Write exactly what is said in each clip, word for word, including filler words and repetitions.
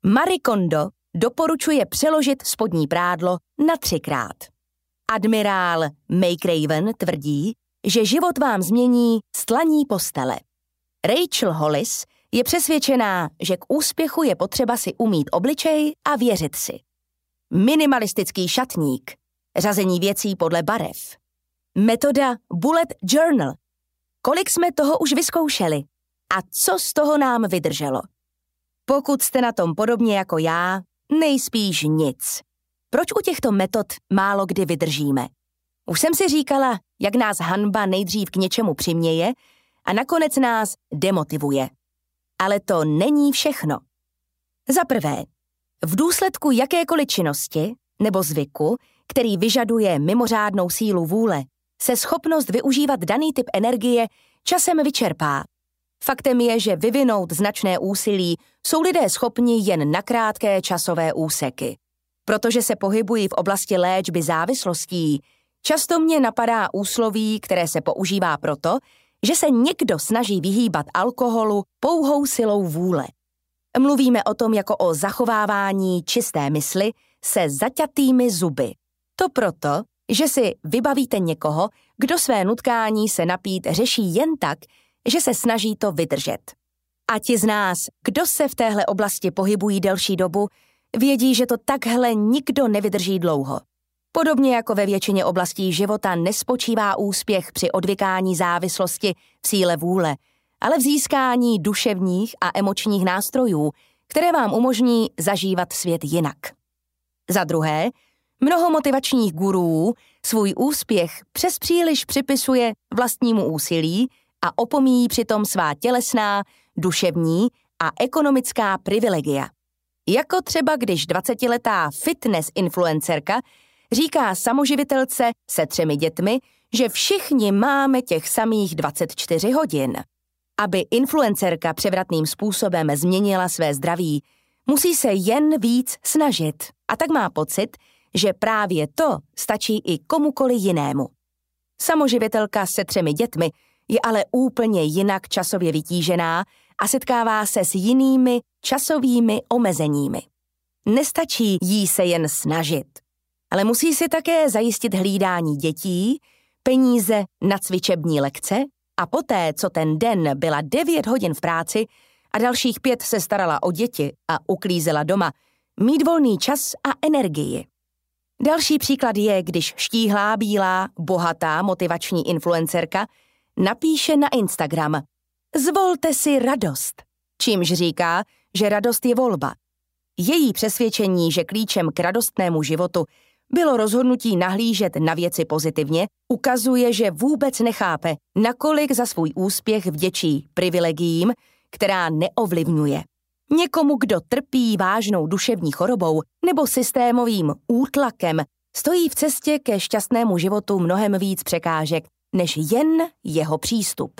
Marie Kondo doporučuje přeložit spodní prádlo na třikrát. Admirál McRaven tvrdí, že život vám změní stlaní postele. Rachel Hollis je přesvědčená, že k úspěchu je potřeba si umýt obličej a věřit si. Minimalistický šatník, řazení věcí podle barev. Metoda Bullet Journal. Kolik jsme toho už vyzkoušeli a co z toho nám vydrželo? Pokud jste na tom podobně jako já, nejspíš nic. Proč u těchto metod málo kdy vydržíme? Už jsem si říkala, jak nás hanba nejdřív k něčemu přiměje a nakonec nás demotivuje. Ale to není všechno. Za prvé, v důsledku jakékoliv činnosti nebo zvyku, který vyžaduje mimořádnou sílu vůle, se schopnost využívat daný typ energie časem vyčerpá. Faktem je, že vyvinout značné úsilí jsou lidé schopni jen na krátké časové úseky. Protože se pohybují v oblasti léčby závislostí, často mě napadá úsloví, které se používá proto, že se někdo snaží vyhýbat alkoholu pouhou silou vůle. Mluvíme o tom jako o zachovávání čisté mysli se zaťatými zuby. To proto, že si vybavíte někoho, kdo své nutkání se napít řeší jen tak, že se snaží to vydržet. A ti z nás, kdo se v téhle oblasti pohybují delší dobu, vědí, že to takhle nikdo nevydrží dlouho. Podobně jako ve většině oblastí života nespočívá úspěch při odvykání závislosti v síle vůle, ale v získání duševních a emočních nástrojů, které vám umožní zažívat svět jinak. Za druhé, mnoho motivačních guruů svůj úspěch přes příliš připisuje vlastnímu úsilí a opomíjí přitom svá tělesná, duševní a ekonomická privilegia. Jako třeba když dvacetiletá fitness influencerka říká samoživitelce se třemi dětmi, že všichni máme těch samých dvacet čtyři hodin. Aby influencerka převratným způsobem změnila své zdraví, musí se jen víc snažit a tak má pocit, že právě to stačí i komukoli jinému. Samoživitelka se třemi dětmi je ale úplně jinak časově vytížená a setkává se s jinými časovými omezeními. Nestačí jí se jen snažit, ale musí si také zajistit hlídání dětí, peníze na cvičební lekce a poté, co ten den byla devět hodin v práci a dalších pět se starala o děti a uklízela doma, mít volný čas a energii. Další příklad je, když štíhlá, bílá, bohatá motivační influencerka napíše na Instagram: Zvolte si radost, čímž říká, že radost je volba. Její přesvědčení, že klíčem k radostnému životu bylo rozhodnutí nahlížet na věci pozitivně, ukazuje, že vůbec nechápe, nakolik za svůj úspěch vděčí privilegiím, která neovlivňuje. Někomu, kdo trpí vážnou duševní chorobou nebo systémovým útlakem, stojí v cestě ke šťastnému životu mnohem víc překážek, než jen jeho přístup.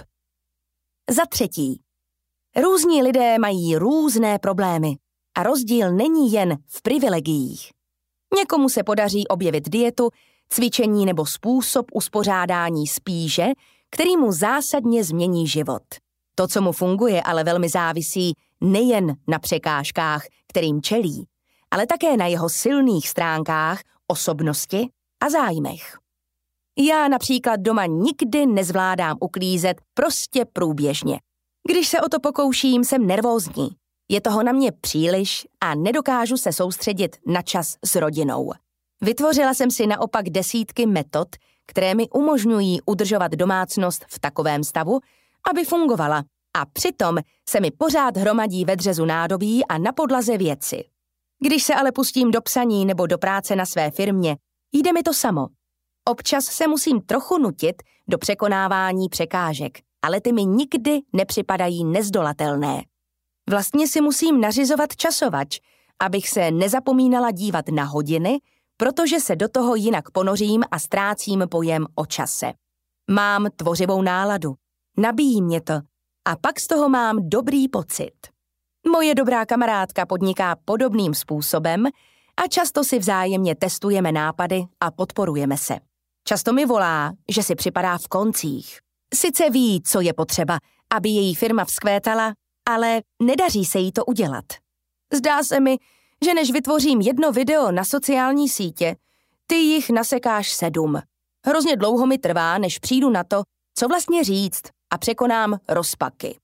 Za třetí. Různí lidé mají různé problémy a rozdíl není jen v privilegiích. Někomu se podaří objevit dietu, cvičení nebo způsob uspořádání spíše, který mu zásadně změní život. To, co mu funguje, ale velmi závisí nejen na překážkách, kterým čelí, ale také na jeho silných stránkách, osobnosti a zájmech. Já například doma nikdy nezvládám uklízet prostě průběžně. Když se o to pokouším, jsem nervózní. Je toho na mě příliš a nedokážu se soustředit na čas s rodinou. Vytvořila jsem si naopak desítky metod, které mi umožňují udržovat domácnost v takovém stavu, aby fungovala, a přitom se mi pořád hromadí ve dřezu nádobí a na podlaze věci. Když se ale pustím do psaní nebo do práce na své firmě, jde mi to samo. Občas se musím trochu nutit do překonávání překážek, ale ty mi nikdy nepřipadají nezdolatelné. Vlastně si musím nařizovat časovač, abych se nezapomínala dívat na hodiny, protože se do toho jinak ponořím a ztrácím pojem o čase. Mám tvořivou náladu, nabíjí mě to a pak z toho mám dobrý pocit. Moje dobrá kamarádka podniká podobným způsobem a často si vzájemně testujeme nápady a podporujeme se. Často mi volá, že si připadá v koncích. Sice ví, co je potřeba, aby její firma vzkvétala, ale nedaří se jí to udělat. Zdá se mi, že než vytvořím jedno video na sociální sítě, ty jich nasekáš sedm. Hrozně dlouho mi trvá, než přijdu na to, co vlastně říct a překonám rozpaky.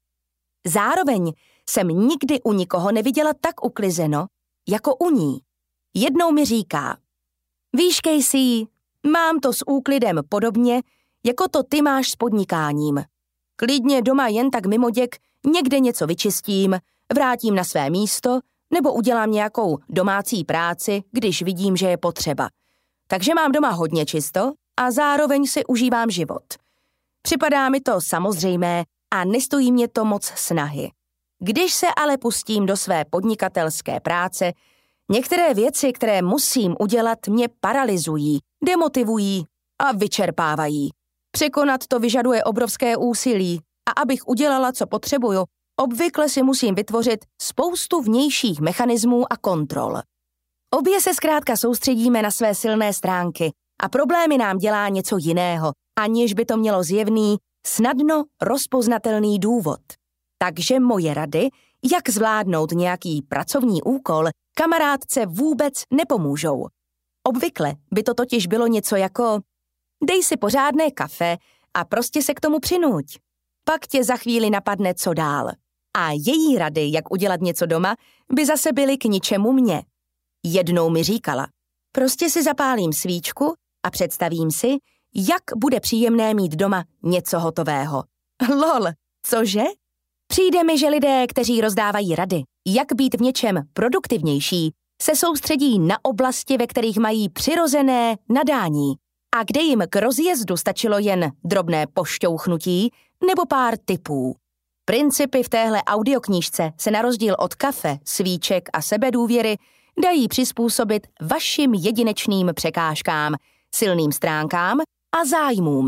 Zároveň jsem nikdy u nikoho neviděla tak uklizeno, jako u ní. Jednou mi říká: víš, Casey, mám to s úklidem podobně, jako to ty máš s podnikáním. Klidně doma jen tak mimoděk někde něco vyčistím, vrátím na své místo nebo udělám nějakou domácí práci, když vidím, že je potřeba. Takže mám doma hodně čisto a zároveň si užívám život. Připadá mi to samozřejmé a nestojí mě to moc snahy. Když se ale pustím do své podnikatelské práce, některé věci, které musím udělat, mě paralyzují, demotivují a vyčerpávají. Překonat to vyžaduje obrovské úsilí a abych udělala, co potřebuju, obvykle si musím vytvořit spoustu vnějších mechanismů a kontrol. Obě se zkrátka soustředíme na své silné stránky a problémy nám dělá něco jiného, aniž by to mělo zjevný, snadno rozpoznatelný důvod. Takže moje rady, jak zvládnout nějaký pracovní úkol, kamarádce vůbec nepomůžou. Obvykle by to totiž bylo něco jako: dej si pořádné kafe a prostě se k tomu přinuť. Pak tě za chvíli napadne, co dál. A její rady, jak udělat něco doma, by zase byly k ničemu mně. Jednou mi říkala: prostě si zapálím svíčku a představím si, jak bude příjemné mít doma něco hotového. Lol, cože? Přijde mi, že lidé, kteří rozdávají rady, jak být v něčem produktivnější, se soustředí na oblasti, ve kterých mají přirozené nadání a kde jim k rozjezdu stačilo jen drobné pošťouchnutí nebo pár tipů. Principy v téhle audioknížce se na rozdíl od kafe, svíček a sebedůvěry dají přizpůsobit vašim jedinečným překážkám, silným stránkám a zájmům.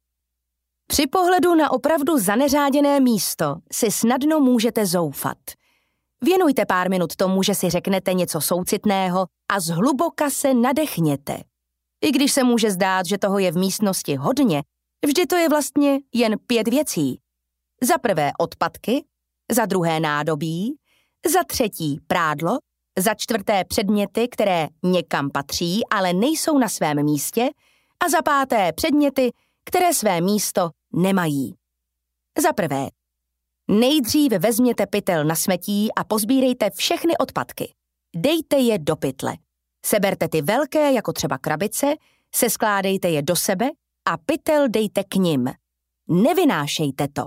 Při pohledu na opravdu zaneřáděné místo si snadno můžete zoufat. Věnujte pár minut tomu, že si řeknete něco soucitného a zhluboka se nadechněte. I když se může zdát, že toho je v místnosti hodně, vždy to je vlastně jen pět věcí. Za prvé odpadky, za druhé nádobí, za třetí prádlo, za čtvrté předměty, které někam patří, ale nejsou na svém místě, a za páté předměty, které své místo nemají. Za prvé, nejdřív vezměte pytel na smetí a pozbírejte všechny odpadky. Dejte je do pytle. Seberte ty velké, jako třeba krabice, seskládejte je do sebe a pytel dejte k nim. Nevynášejte to.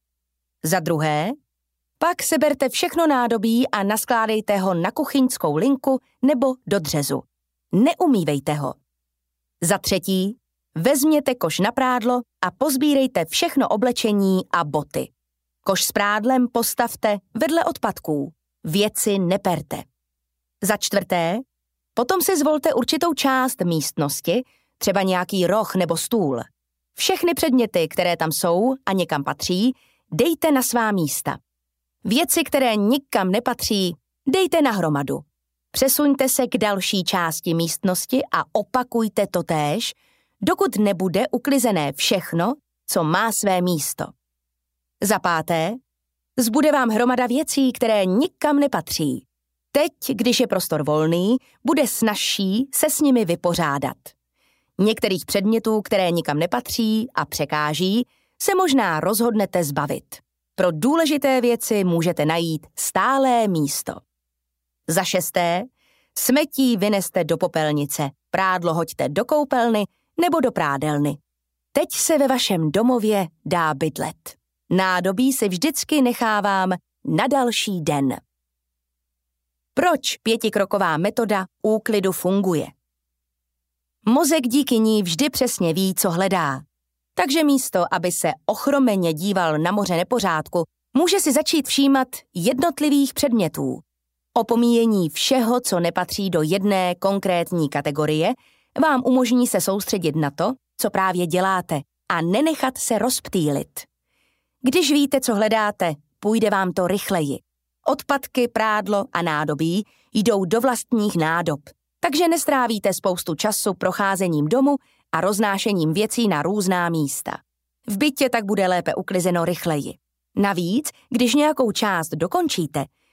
Za druhé, pak seberte všechno nádobí a naskládejte ho na kuchyňskou linku nebo do dřezu. Neumývejte ho. Za třetí, vezměte koš na prádlo a pozbírejte všechno oblečení a boty. Koš s prádlem postavte vedle odpadků. Věci neperte. Za čtvrté, potom si zvolte určitou část místnosti, třeba nějaký roh nebo stůl. Všechny předměty, které tam jsou a někam patří, dejte na svá místa. Věci, které nikam nepatří, dejte na hromadu. Přesuňte se k další části místnosti a opakujte to též, dokud nebude uklizené všechno, co má své místo. Za páté, zbude vám hromada věcí, které nikam nepatří. Teď, když je prostor volný, bude snazší se s nimi vypořádat. Některých předmětů, které nikam nepatří a překáží, se možná rozhodnete zbavit. Pro důležité věci můžete najít stálé místo. Za šesté, smetí vyneste do popelnice, prádlo hoďte do koupelny nebo do prádelny. Teď se ve vašem domově dá bydlet. Nádobí si vždycky nechávám na další den. Proč pětikroková metoda úklidu funguje? Mozek díky ní vždy přesně ví, co hledá. Takže místo, aby se ochromeně díval na moře nepořádku, může si začít všímat jednotlivých předmětů. Opomíjení všeho, co nepatří do jedné konkrétní kategorie, vám umožní se soustředit na to, co právě děláte, a nenechat se rozptýlit. Když víte, co hledáte, půjde vám to rychleji. Odpadky, prádlo a nádobí jdou do vlastních nádob, takže nestrávíte spoustu času procházením domu a roznášením věcí na různá místa. V bytě tak bude lépe uklizeno rychleji. Navíc, když nějakou část dokončíte,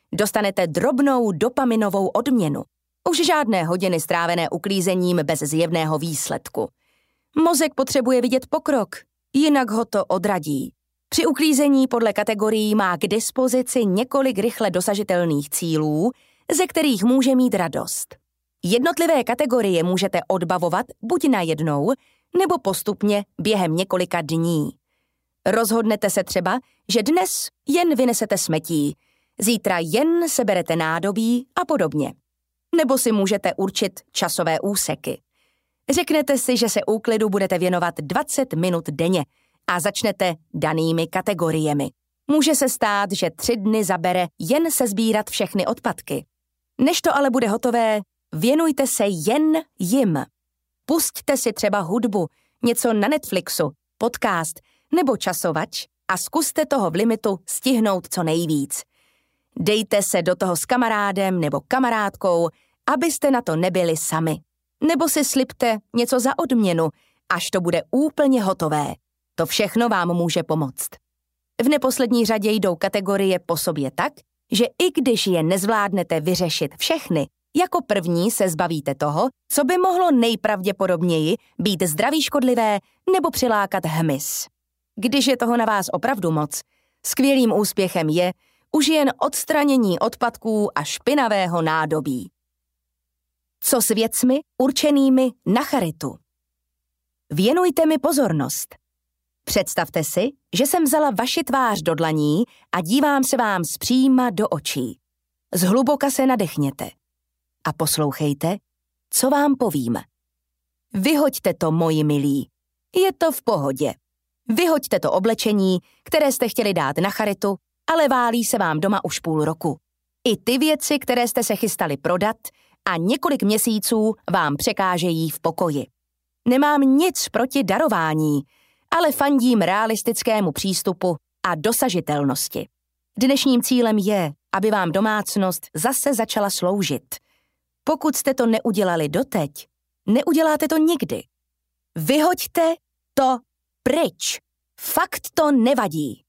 dostanete drobnou dopaminovou odměnu. Už žádné hodiny strávené uklízením bez zjevného výsledku. Mozek potřebuje vidět pokrok, jinak ho to odradí. Při uklízení podle kategorií má k dispozici několik rychle dosažitelných cílů, ze kterých může mít radost. Jednotlivé kategorie můžete odbavovat buď najednou, nebo postupně během několika dní. Rozhodnete se třeba, že dnes jen vynesete smetí, zítra jen seberete nádobí a podobně. Nebo si můžete určit časové úseky. Řeknete si, že se úklidu budete věnovat dvacet minut denně a začnete danými kategoriemi. Může se stát, že tři dny zabere jen sesbírat všechny odpadky. Než to ale bude hotové, věnujte se jen jim. Pusťte si třeba hudbu, něco na Netflixu, podcast nebo časovač a zkuste toho v limitu stihnout co nejvíc. Dejte se do toho s kamarádem nebo kamarádkou, abyste na to nebyli sami. Nebo si slibte něco za odměnu, až to bude úplně hotové. To všechno vám může pomoct. V neposlední řadě jdou kategorie po sobě tak, že i když je nezvládnete vyřešit všechny, jako první se zbavíte toho, co by mohlo nejpravděpodobněji být zdraví škodlivé nebo přilákat hmyz. Když je toho na vás opravdu moc, skvělým úspěchem je už jen odstranění odpadků a špinavého nádobí. Co s věcmi určenými na charitu? Věnujte mi pozornost. Představte si, že jsem vzala vaši tvář do dlaní a dívám se vám zpříma do očí. Zhluboka se nadechněte a poslouchejte, co vám povím. Vyhoďte to, moji milí. Je to v pohodě. Vyhoďte to oblečení, které jste chtěli dát na charitu, ale válí se vám doma už půl roku. I ty věci, které jste se chystali prodat a několik měsíců vám překážejí v pokoji. Nemám nic proti darování, ale fandím realistickému přístupu a dosažitelnosti. Dnešním cílem je, aby vám domácnost zase začala sloužit. Pokud jste to neudělali doteď, neuděláte to nikdy. Vyhoďte to pryč. Fakt to nevadí.